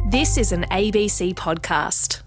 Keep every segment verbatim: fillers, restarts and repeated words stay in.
This is an A B C podcast.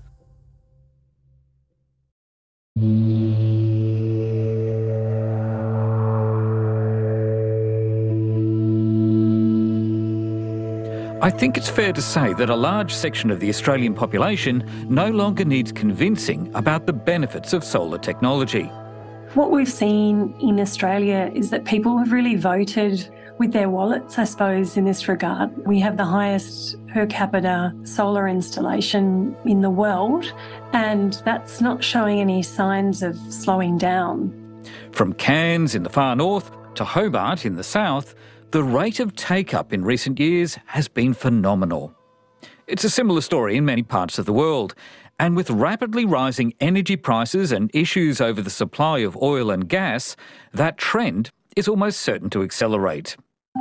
I think it's fair to say that a large section of the Australian population no longer needs convincing about the benefits of solar technology. What we've seen in Australia is that people have really voted with their wallets, I suppose, in this regard. We have the highest per capita solar installation in the world, and that's not showing any signs of slowing down. From Cairns in the far north to Hobart in the south, the rate of take-up in recent years has been phenomenal. It's a similar story in many parts of the world, and with rapidly rising energy prices and issues over the supply of oil and gas, that trend is almost certain to accelerate.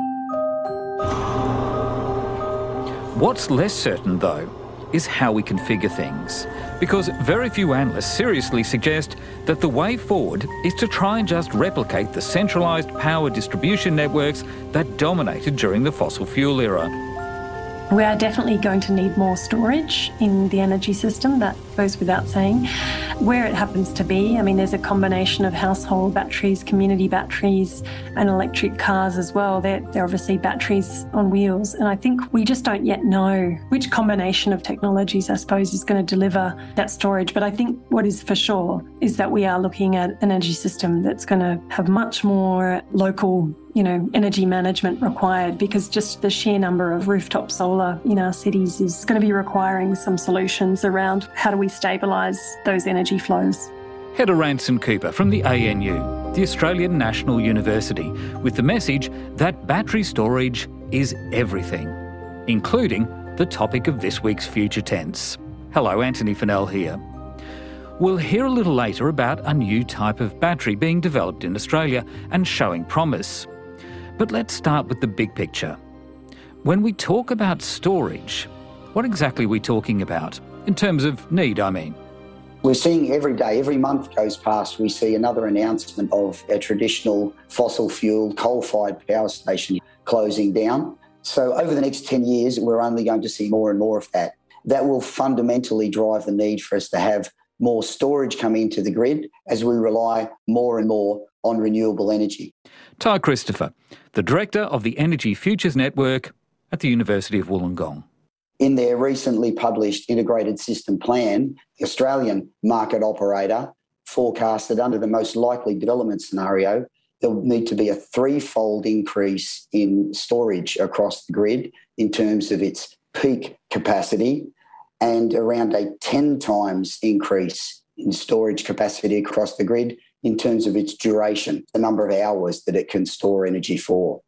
What's less certain, though, is how we configure things, because very few analysts seriously suggest that the way forward is to try and just replicate the centralised power distribution networks that dominated during the fossil fuel era. We are definitely going to need more storage in the energy system, that goes without saying. Where it happens to be, I mean, there's a combination of household batteries, community batteries, and electric cars as well. They're, they're obviously batteries on wheels. And I think we just don't yet know which combination of technologies, I suppose, is going to deliver that storage. But I think what is for sure is that we are looking at an energy system that's going to have much more local you know, energy management required, because just the sheer number of rooftop solar in our cities is going to be requiring some solutions around how do we stabilise those energy flows. Hedda Ranson-Cooper from the A N U, the Australian National University, with the message that battery storage is everything, including the topic of this week's Future Tense. Hello, Anthony Fennell here. We'll hear a little later about a new type of battery being developed in Australia and showing promise. But let's start with the big picture. When we talk about storage, what exactly are we talking about? In terms of need, I mean. We're seeing every day, every month goes past, we see another announcement of a traditional fossil fuel coal-fired power station closing down. So over the next ten years, we're only going to see more and more of that. That will fundamentally drive the need for us to have more storage come into the grid as we rely more and more on renewable energy. Ty Christopher, the Director of the Energy Futures Network at the University of Wollongong. In their recently published Integrated System Plan, the Australian market operator forecast that under the most likely development scenario, there will need to be a threefold increase in storage across the grid in terms of its peak capacity, and around a ten times increase in storage capacity across the grid in terms of its duration, the number of hours that it can store energy for.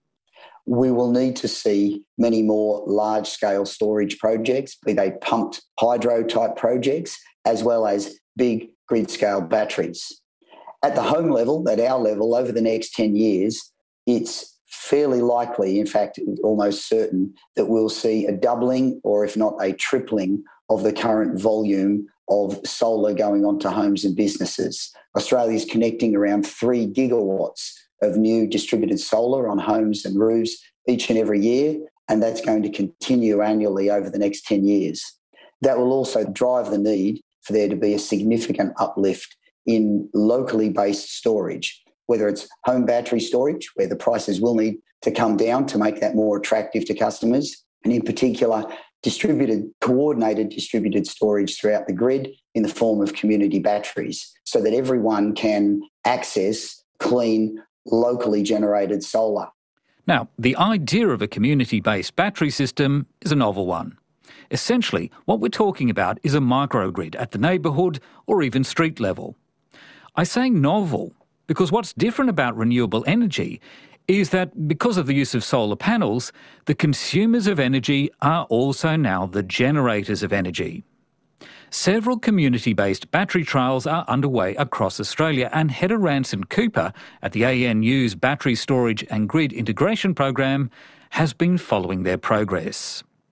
We will need to see many more large-scale storage projects, be they pumped hydro-type projects, as well as big grid-scale batteries. At the home level, at our level, over the next ten years, it's fairly likely, in fact, almost certain, that we'll see a doubling or if not a tripling of the current volume of solar going onto homes and businesses. Australia is connecting around three gigawatts of new distributed solar on homes and roofs each and every year, and that's going to continue annually over the next ten years. That will also drive the need for there to be a significant uplift in locally based storage, whether it's home battery storage, where the prices will need to come down to make that more attractive to customers, and in particular, distributed, coordinated distributed storage throughout the grid in the form of community batteries, so that everyone can access clean, locally generated solar. Now, the idea of a community-based battery system is a novel one. Essentially, what we're talking about is a microgrid at the neighbourhood or even street level. I say novel because what's different about renewable energy is that because of the use of solar panels, the consumers of energy are also now the generators of energy. Several community-based battery trials are underway across Australia, and Hedda Ranson-Cooper at the A N U's Battery Storage and Grid Integration Program has been following their progress.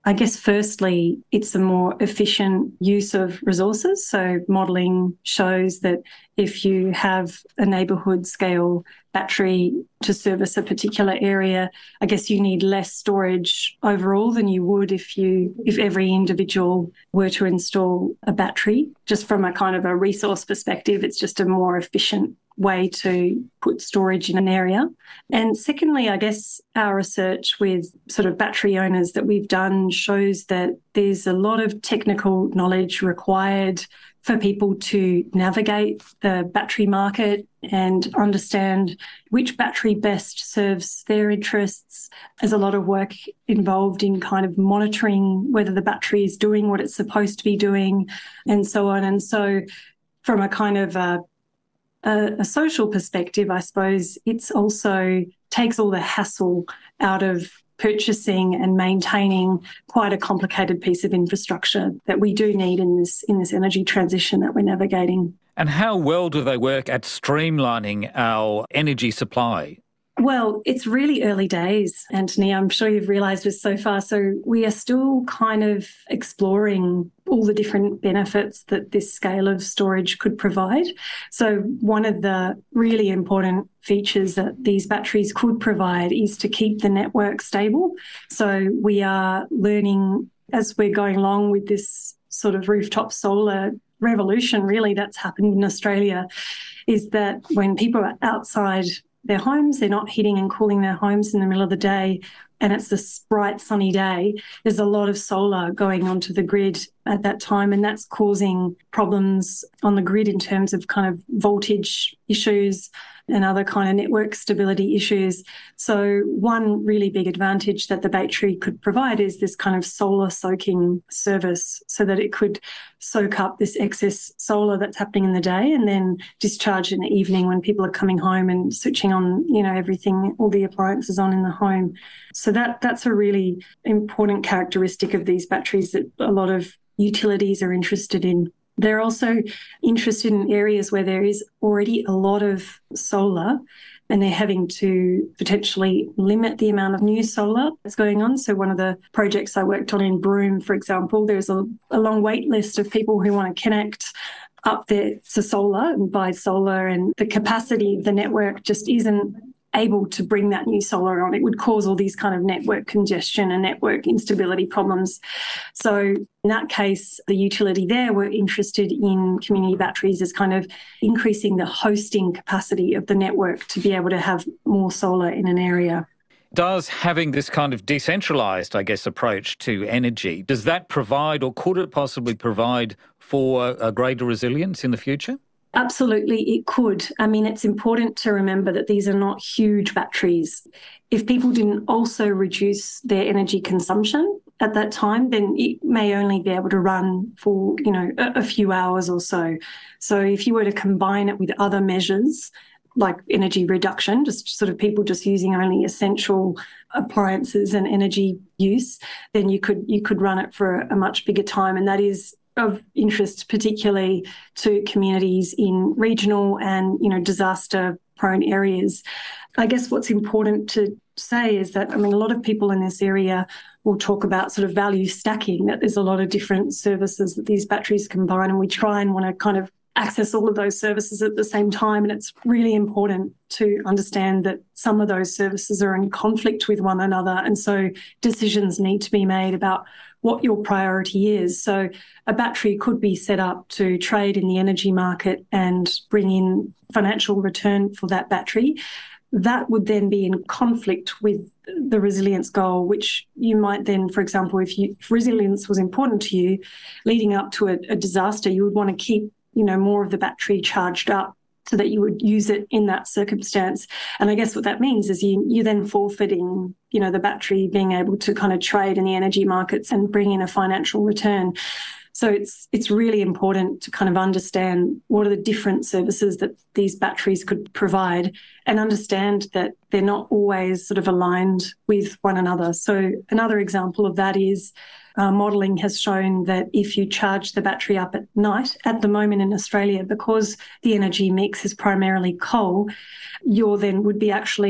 I guess firstly, it's a more efficient use of resources. So modelling shows that if you have a neighbourhood scale battery to service a particular area, I guess you need less storage overall than you would if you if every individual were to install a battery. Just from a kind of a resource perspective, it's just a more efficient way to put storage in an area. And secondly, I guess our research with sort of battery owners that we've done shows that there's a lot of technical knowledge required for people to navigate the battery market and understand which battery best serves their interests. There's a lot of work involved in kind of monitoring whether the battery is doing what it's supposed to be doing and so on. And so from a kind of a A, a social perspective, I suppose, it's also takes all the hassle out of purchasing and maintaining quite a complicated piece of infrastructure that we do need in this in this energy transition that we're navigating. And how well do they work at streamlining our energy supply? Well, it's really early days, Anthony. I'm sure you've realised this so far. So we are still kind of exploring all the different benefits that this scale of storage could provide. So one of the really important features that these batteries could provide is to keep the network stable. So we are learning as we're going along with this sort of rooftop solar revolution, really, that's happened in Australia, is that when people are outside their homes, they're not heating and cooling their homes in the middle of the day, and it's this bright sunny day, there's a lot of solar going onto the grid at that time, and that's causing problems on the grid in terms of kind of voltage issues and other kind of network stability issues. So one really big advantage that the battery could provide is this kind of solar soaking service, so that it could soak up this excess solar that's happening in the day and then discharge in the evening when people are coming home and switching on, you know, everything, all the appliances on in the home. So that that's a really important characteristic of these batteries that a lot of utilities are interested in. They're also interested in areas where there is already a lot of solar, and they're having to potentially limit the amount of new solar that's going on. So one of the projects I worked on in Broome, for example, there's a, a long wait list of people who want to connect up there to solar and buy solar, and the capacity of the network just isn't able to bring that new solar on. It would cause all these kind of network congestion and network instability problems. So in that case, the utility there were interested in community batteries as kind of increasing the hosting capacity of the network to be able to have more solar in an area. Does having this kind of decentralised, I guess, approach to energy, does that provide, or could it possibly provide for a greater resilience in the future? Absolutely, it could. I mean, it's important to remember that these are not huge batteries. If people didn't also reduce their energy consumption at that time, then it may only be able to run for, you know, a, a few hours or so. So if you were to combine it with other measures, like energy reduction, just sort of people just using only essential appliances and energy use, then you could you could run it for a much bigger time. And that is of interest particularly to communities in regional and, you know, disaster-prone areas. I guess what's important to say is that, I mean, a lot of people in this area will talk about sort of value stacking, that there's a lot of different services that these batteries combine, and we try and want to kind of access all of those services at the same time. And it's really important to understand that some of those services are in conflict with one another. And so decisions need to be made about what your priority is. So a battery could be set up to trade in the energy market and bring in financial return for that battery. That would then be in conflict with the resilience goal, which you might then, for example, if, you, if resilience was important to you, leading up to a, a disaster, you would want to keep, you know, more of the battery charged up so that you would use it in that circumstance. And I guess what that means is you, you're then forfeiting, you know, the battery being able to kind of trade in the energy markets and bring in a financial return. So it's it's really important to kind of understand what are the different services that these batteries could provide, and understand that they're not always sort of aligned with one another. So another example of that is uh, modelling has shown that if you charge the battery up at night, at the moment in Australia, because the energy mix is primarily coal, you then would be actually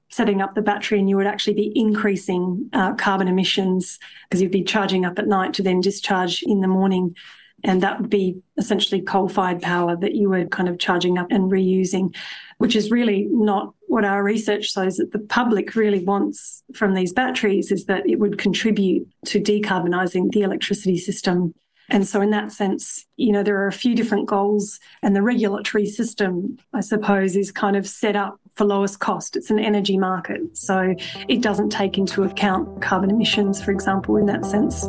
setting up the battery and you would actually be increasing uh, carbon emissions because you'd be charging up at night to then discharge in the morning. And that would be essentially coal-fired power that you were kind of charging up and reusing, which is really not what our research shows that the public really wants from these batteries, is that it would contribute to decarbonising the electricity system. And so in that sense, you know, there are a few different goals, and the regulatory system, I suppose, is kind of set up for lowest cost. It's an energy market, so it doesn't take into account carbon emissions, for example, in that sense.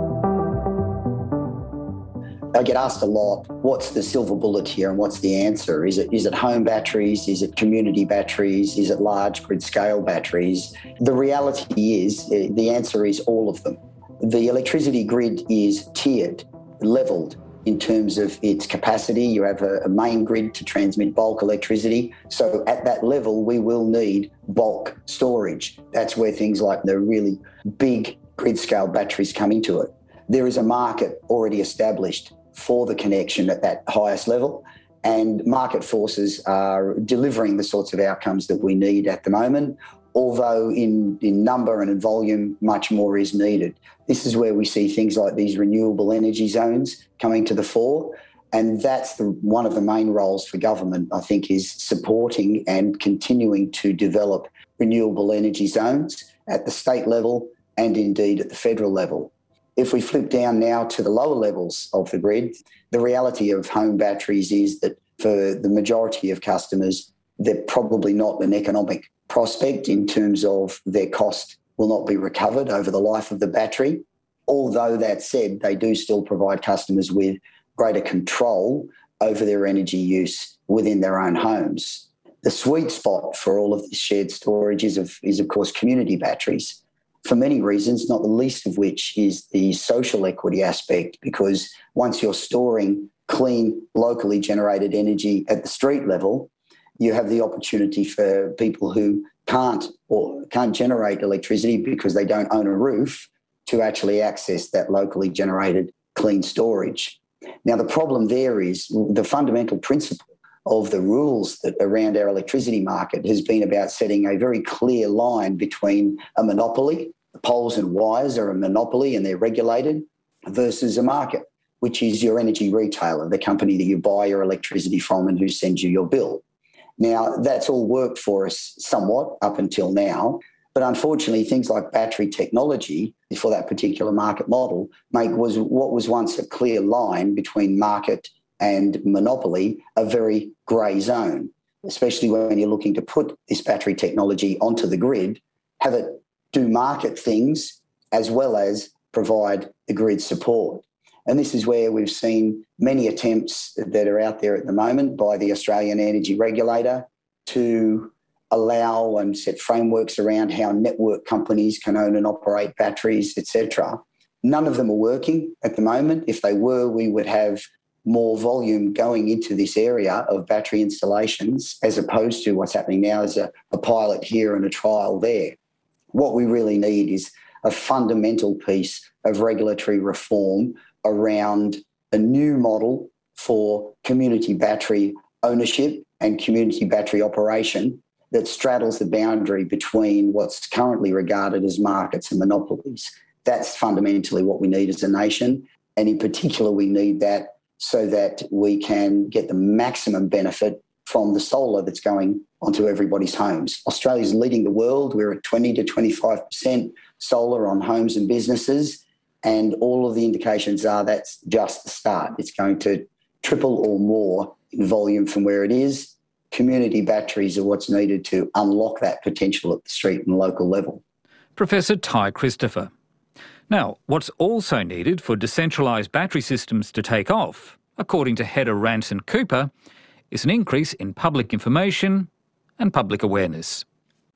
I get asked a lot, what's the silver bullet here and what's the answer? Is it is it home batteries? Is it community batteries? Is it large grid scale batteries? The reality is the answer is all of them. The electricity grid is tiered, levelled in terms of its capacity. You have a, a main grid to transmit bulk electricity. So at that level, we will need bulk storage. That's where things like the really big grid scale batteries come into it. There is a market already established for the connection at that highest level, and market forces are delivering the sorts of outcomes that we need at the moment, although in, in number and in volume, much more is needed. This is where we see things like these renewable energy zones coming to the fore, and that's the, one of the main roles for government, I think, is supporting and continuing to develop renewable energy zones at the state level and indeed at the federal level. If we flip down now to the lower levels of the grid, the reality of home batteries is that for the majority of customers, they're probably not an economic prospect in terms of their cost will not be recovered over the life of the battery. Although that said, they do still provide customers with greater control over their energy use within their own homes. The sweet spot for all of this shared storage is of, is of course community batteries, for many reasons, not the least of which is the social equity aspect, because once you're storing clean, locally generated energy at the street level, you have the opportunity for people who can't or can't generate electricity because they don't own a roof to actually access that locally generated clean storage. Now, the problem there is the fundamental principle of the rules that around our electricity market has been about setting a very clear line between a monopoly, the poles and wires are a monopoly and they're regulated, versus a market, which is your energy retailer, the company that you buy your electricity from and who sends you your bill. Now, that's all worked for us somewhat up until now, but unfortunately things like battery technology for that particular market model make was what was once a clear line between market and monopoly a very grey zone, especially when you're looking to put this battery technology onto the grid, have it do market things as well as provide the grid support. And this is where we've seen many attempts that are out there at the moment by the Australian Energy Regulator to allow and set frameworks around how network companies can own and operate batteries, et cetera. None of them are working at the moment. If they were, we would have more volume going into this area of battery installations as opposed to what's happening now as a, a pilot here and a trial there. What we really need is a fundamental piece of regulatory reform around a new model for community battery ownership and community battery operation that straddles the boundary between what's currently regarded as markets and monopolies. That's fundamentally what we need as a nation. And in particular, we need that so that we can get the maximum benefit from the solar that's going onto everybody's homes. Australia's leading the world. We're at twenty to twenty-five percent solar on homes and businesses, and all of the indications are that's just the start. It's going to triple or more in volume from where it is. Community batteries are what's needed to unlock that potential at the street and local level. Professor Ty Christopher. Now, what's also needed for decentralised battery systems to take off, according to Hedda Ranson Cooper, is an increase in public information and public awareness.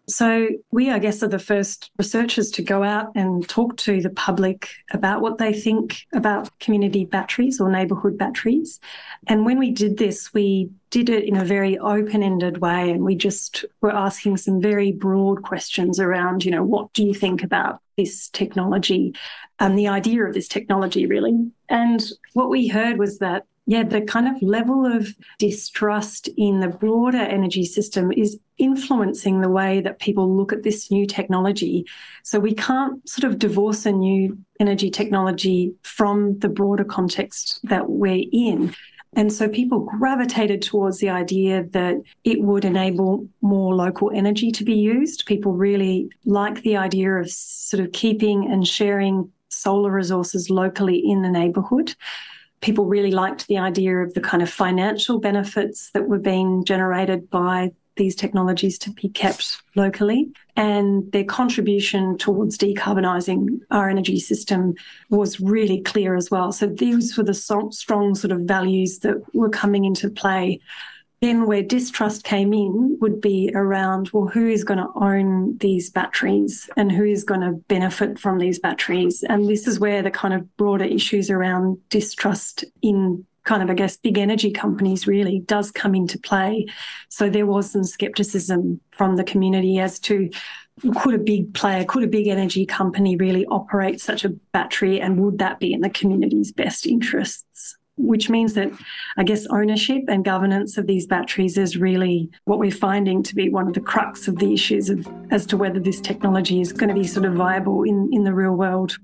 So we, I guess, are the first researchers to go out and talk to the public about what they think about community batteries or neighbourhood batteries. And when we did this, we did it in a very open-ended way, and we just were asking some very broad questions around, you know, what do you think about this technology and the idea of this technology, really. And what we heard was that, yeah, the kind of level of distrust in the broader energy system is influencing the way that people look at this new technology. So we can't sort of divorce a new energy technology from the broader context that we're in. And so people gravitated towards the idea that it would enable more local energy to be used. People really like the idea of sort of keeping and sharing solar resources locally in the neighbourhood. People really liked the idea of the kind of financial benefits that were being generated by these technologies to be kept locally, and their contribution towards decarbonising our energy system was really clear as well. So these were the so- strong sort of values that were coming into play. Then where distrust came in would be around, well, who is going to own these batteries and who is going to benefit from these batteries? And this is where the kind of broader issues around distrust in kind of, I guess, big energy companies really does come into play. So there was some scepticism from the community as to, could a big player, could a big energy company really operate such a battery, and would that be in the community's best interests? Which means that, I guess, ownership and governance of these batteries is really what we're finding to be one of the crux of the issues of, as to whether this technology is going to be sort of viable in, in the real world.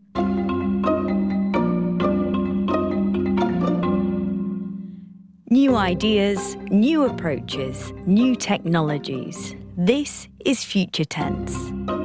New ideas, new approaches, new technologies. This is Future Tense.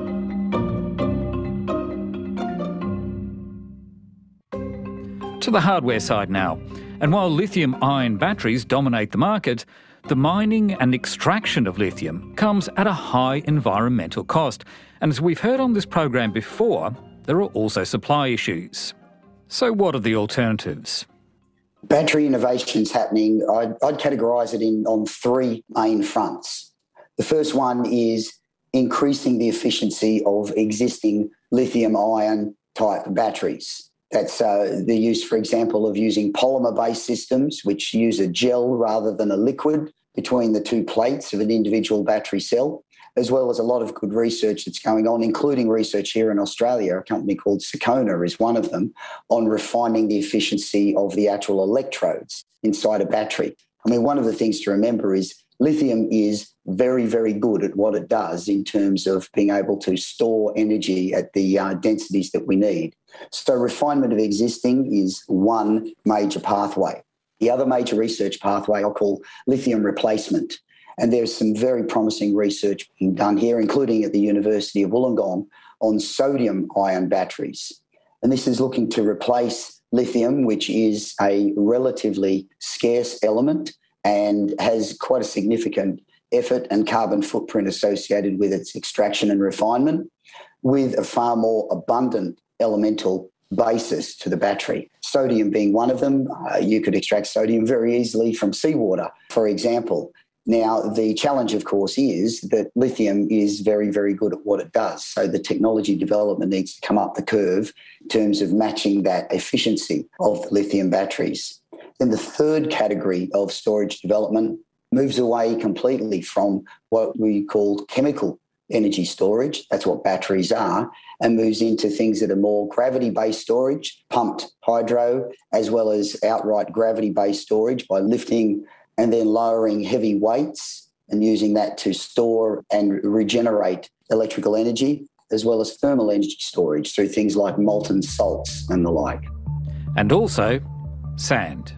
To the hardware side now. And while lithium-ion batteries dominate the market, the mining and extraction of lithium comes at a high environmental cost. And as we've heard on this program before, there are also supply issues. So what are the alternatives? Battery innovation's happening. I'd, I'd categorise it in on three main fronts. The first one is increasing the efficiency of existing lithium-ion type batteries. That's uh, the use, for example, of using polymer-based systems, which use a gel rather than a liquid between the two plates of an individual battery cell, as well as a lot of good research that's going on, including research here in Australia. A company called Sakona is one of them, on refining the efficiency of the actual electrodes inside a battery. I mean, one of the things to remember is lithium is very, very good at what it does in terms of being able to store energy at the uh, densities that we need. So refinement of existing is one major pathway. The other major research pathway I'll call lithium replacement. And there's some very promising research being done here, including at the University of Wollongong, on sodium-ion batteries. And this is looking to replace lithium, which is a relatively scarce element and has quite a significant effort and carbon footprint associated with its extraction and refinement, with a far more abundant elemental basis to the battery. Sodium being one of them. Uh, you could extract sodium very easily from seawater, for example. Now, the challenge, of course, is that lithium is very, very good at what it does. So the technology development needs to come up the curve in terms of matching that efficiency of lithium batteries. Then the third category of storage development moves away completely from what we call chemical energy storage, that's what batteries are, and moves into things that are more gravity-based storage, pumped hydro, as well as outright gravity-based storage by lifting and then lowering heavy weights and using that to store and regenerate electrical energy, as well as thermal energy storage through things like molten salts and the like. And also sand.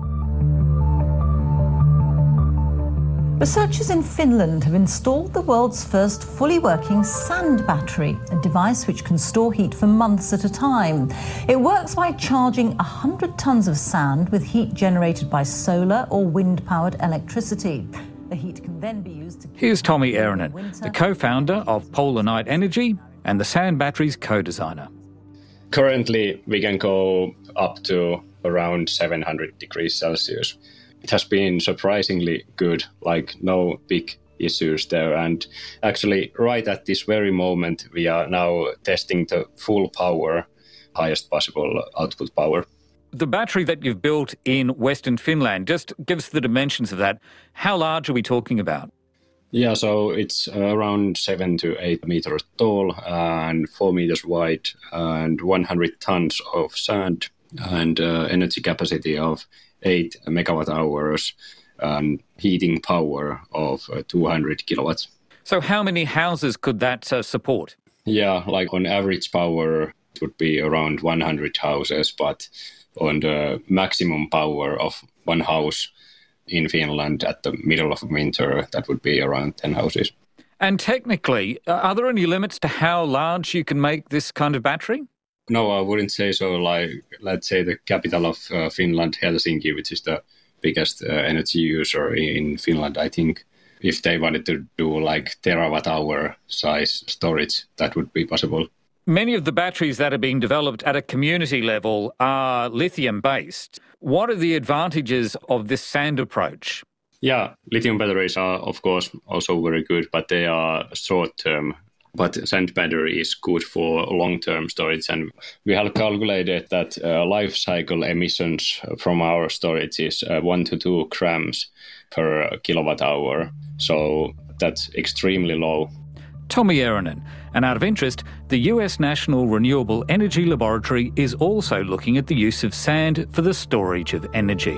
Researchers in Finland have installed the world's first fully working sand battery, a device which can store heat for months at a time. It works by charging one hundred tonnes of sand with heat generated by solar or wind-powered electricity. The heat can then be used to... Here's Tommi Erinen, the co-founder of Polar Night Energy and the sand battery's co-designer. Currently, we can go up to around seven hundred degrees Celsius. It has been surprisingly good, like no big issues there. And actually, right at this very moment, we are now testing the full power, highest possible output power. The battery that you've built in Western Finland, just give us the dimensions of that. How large are we talking about? Yeah, so it's around seven to eight meters tall and four meters wide and one hundred tons of sand and uh, energy capacity of eight megawatt hours and heating power of uh, two hundred kilowatts. So how many houses could that uh, support? Yeah, like on average power, it would be around one hundred houses, but on the maximum power of one house in Finland at the middle of winter, that would be around ten houses. And technically, are there any limits to how large you can make this kind of battery? No, I wouldn't say so. Like, let's say the capital of uh, Finland, Helsinki, which is the biggest uh, energy user in Finland, I think if they wanted to do like terawatt hour size storage, that would be possible. Many of the batteries that are being developed at a community level are lithium-based. What are the advantages of this sand approach? Yeah, lithium batteries are, of course, also very good, but they are short-term. But sand battery is good for long-term storage. And we have calculated that uh, life cycle emissions from our storage is uh, one to two grams per kilowatt hour. So that's extremely low. Tommi Erinen. And out of interest, the U S National Renewable Energy Laboratory is also looking at the use of sand for the storage of energy.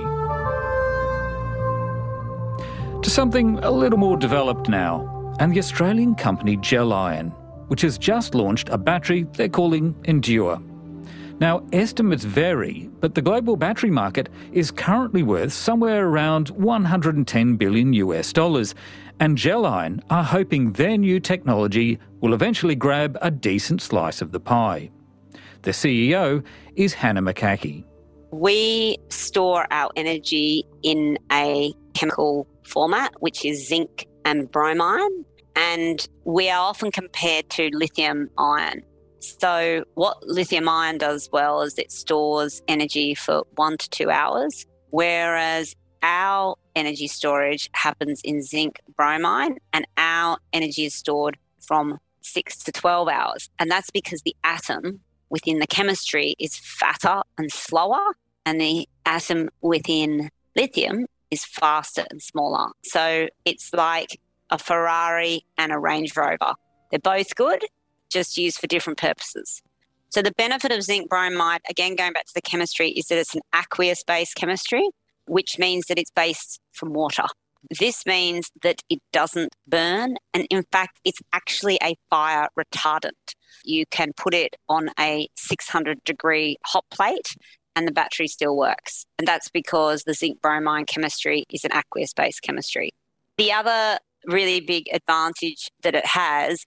To something a little more developed now, and the Australian company Gelion, which has just launched a battery they're calling Endure. Now, estimates vary, but the global battery market is currently worth somewhere around one hundred ten billion US dollars, and Gelion are hoping their new technology will eventually grab a decent slice of the pie. The C E O is Hannah McCaughey. We store our energy in a chemical format, which is zinc and bromine, and we are often compared to lithium ion. So what lithium ion does well is it stores energy for one to two hours, whereas our energy storage happens in zinc bromine, and our energy is stored from six to twelve hours. And that's because the atom within the chemistry is fatter and slower, and the atom within lithium is faster and smaller. So it's like a Ferrari and a Range Rover. They're both good, just used for different purposes. So the benefit of zinc bromide, again, going back to the chemistry, is that it's an aqueous-based chemistry, which means that it's based from water. This means that it doesn't burn, and in fact, it's actually a fire retardant. You can put it on a six hundred degree hot plate and the battery still works. And that's because the zinc bromine chemistry is an aqueous-based chemistry. The other really big advantage that it has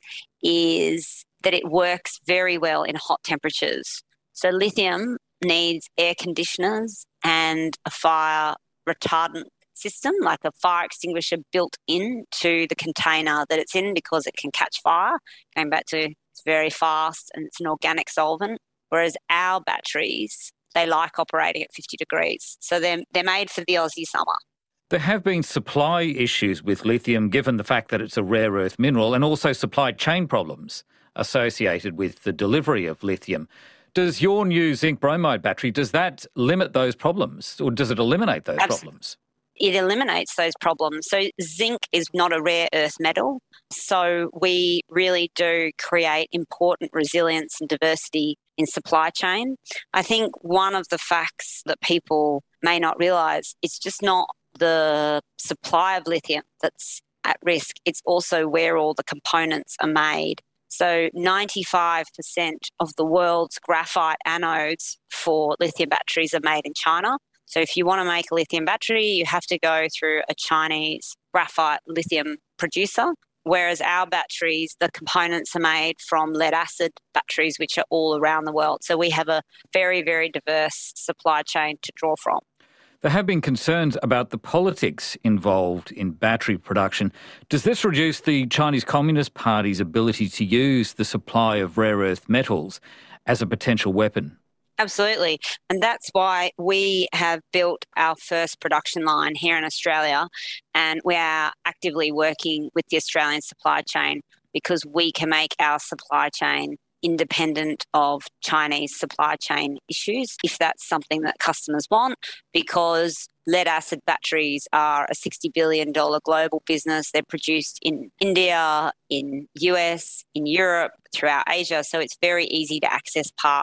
is that it works very well in hot temperatures. So lithium needs air conditioners and a fire retardant system, like a fire extinguisher built into the container that it's in, because it can catch fire. Going back to, it's very fast and it's an organic solvent, whereas our batteries, they like operating at fifty degrees. So they're, they're made for the Aussie summer. There have been supply issues with lithium, given the fact that it's a rare earth mineral, and also supply chain problems associated with the delivery of lithium. Does your new zinc bromide battery, does that limit those problems, or does it eliminate those Absolutely. problems? It eliminates those problems. So zinc is not a rare earth metal. So we really do create important resilience and diversity in supply chain. I think one of the facts that people may not realise, it's just not the supply of lithium that's at risk. It's also where all the components are made. So ninety-five percent of the world's graphite anodes for lithium batteries are made in China. So if you want to make a lithium battery, you have to go through a Chinese graphite lithium producer, whereas our batteries, the components are made from lead acid batteries, which are all around the world. So we have a very, very diverse supply chain to draw from. There have been concerns about the politics involved in battery production. Does this reduce the Chinese Communist Party's ability to use the supply of rare earth metals as a potential weapon? Absolutely. And that's why we have built our first production line here in Australia, and we are actively working with the Australian supply chain, because we can make our supply chain independent of Chinese supply chain issues, if that's something that customers want, because lead acid batteries are a sixty billion dollars global business. They're produced in India, in U S, in Europe, throughout Asia. So it's very easy to access parts.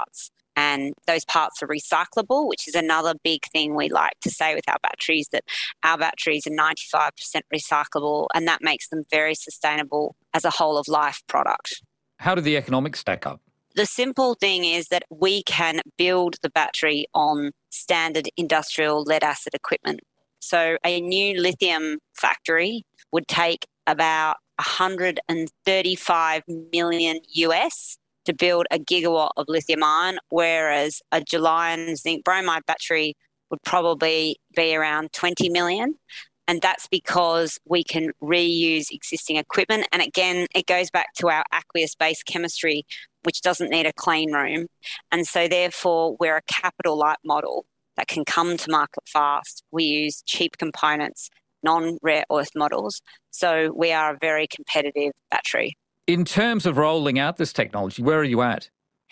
and those parts are recyclable, which is another big thing we like to say with our batteries, that our batteries are ninety-five percent recyclable, and that makes them very sustainable as a whole-of-life product. How do the economics stack up? The simple thing is that we can build the battery on standard industrial lead-acid equipment. So a new lithium factory would take about one hundred thirty-five million U S to build a gigawatt of lithium ion, whereas a Gelion zinc bromide battery would probably be around twenty million. And that's because we can reuse existing equipment. And again, it goes back to our aqueous-based chemistry, which doesn't need a clean room. And so therefore, we're a capital light model that can come to market fast. We use cheap components, non-rare earth models. So we are a very competitive battery. In terms of rolling out this technology, where are you at?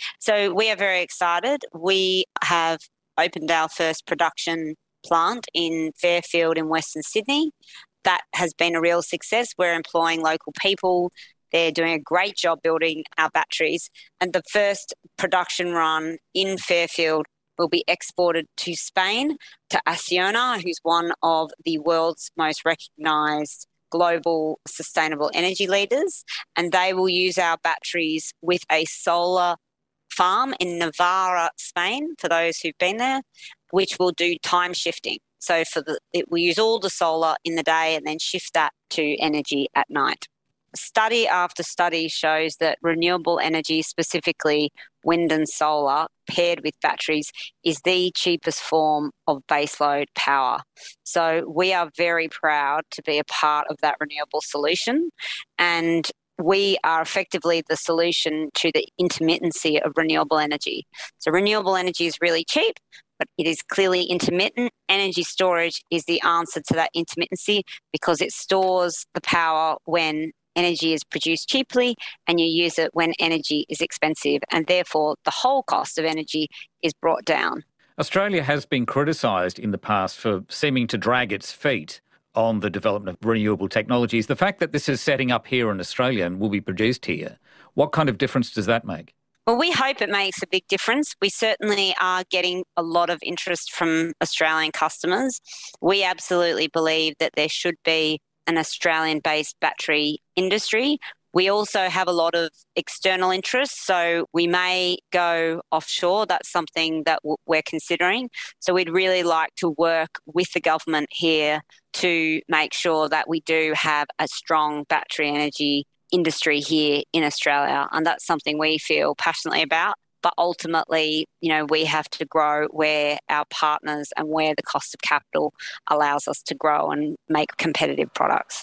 So we are very excited. We have opened our first production plant in Fairfield in Western Sydney. That has been a real success. We're employing local people. They're doing a great job building our batteries. And the first production run in Fairfield will be exported to Spain, to Acciona, who's one of the world's most recognised global sustainable energy leaders. And they will use our batteries with a solar farm in Navarra, Spain, for those who've been there, which will do time shifting. So for the, it will use all the solar in the day and then shift that to energy at night. Study after study shows that renewable energy, specifically wind and solar, paired with batteries, is the cheapest form of baseload power. So we are very proud to be a part of that renewable solution, and we are effectively the solution to the intermittency of renewable energy. So renewable energy is really cheap, but it is clearly intermittent. Energy storage is the answer to that intermittency because it stores the power when energy is produced cheaply and you use it when energy is expensive, and therefore the whole cost of energy is brought down. Australia has been criticised in the past for seeming to drag its feet on the development of renewable technologies. The fact that this is setting up here in Australia and will be produced here, what kind of difference does that make? Well, we hope it makes a big difference. We certainly are getting a lot of interest from Australian customers. We absolutely believe that there should be an Australian-based battery industry. We also have a lot of external interest, so we may go offshore. That's something that w- we're considering. So we'd really like to work with the government here to make sure that we do have a strong battery energy industry here in Australia, and that's something we feel passionately about. But ultimately, you know, we have to grow where our partners and where the cost of capital allows us to grow and make competitive products.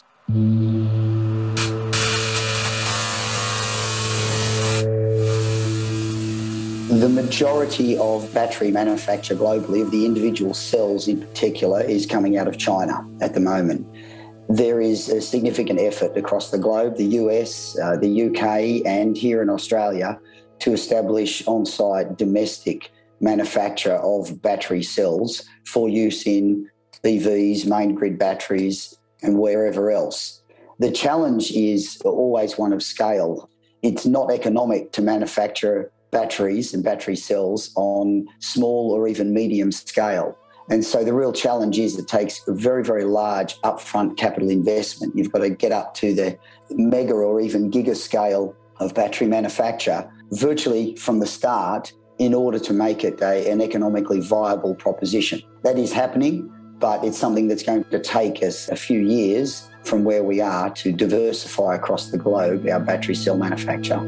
The majority of battery manufacture globally, of the individual cells in particular, is coming out of China at the moment. There is a significant effort across the globe, the U S, uh, the U K and here in Australia, to establish on-site domestic manufacture of battery cells for use in E Vs, main grid batteries and wherever else. The challenge is always one of scale. It's not economic to manufacture batteries and battery cells on small or even medium scale. And so the real challenge is it takes a very, very large upfront capital investment. You've got to get up to the mega or even giga scale of battery manufacture virtually from the start in order to make it a, an economically viable proposition. That is happening, but it's something that's going to take us a few years from where we are to diversify across the globe our battery cell manufacture.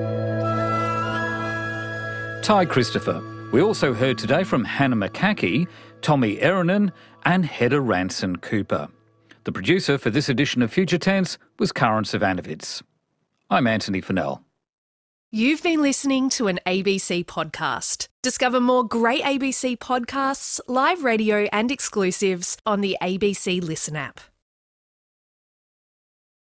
Ty Christopher. We also heard today from Hannah McCaughey, Tommy Erinen and Hedda Ranson Cooper. The producer for this edition of Future Tense was Karin Savanovitz. I'm Anthony Fennell. You've been listening to an A B C podcast. Discover more great A B C podcasts, live radio and exclusives on the A B C Listen app.